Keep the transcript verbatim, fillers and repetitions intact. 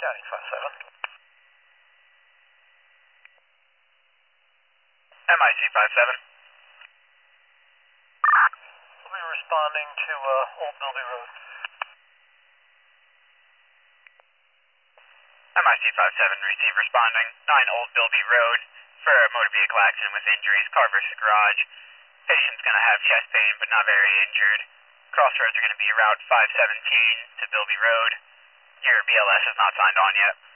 County five seven. M I C five seven. We'll be responding to uh, Old Bilby Road. M I C five seven, receive responding. nine Old Bilby Road for a motor vehicle accident with injuries, car versus garage. Patient's going to have chest pain but not very injured. Crossroads are going to be Route five seventeen to Bilby Road. Your B L S is not signed on yet.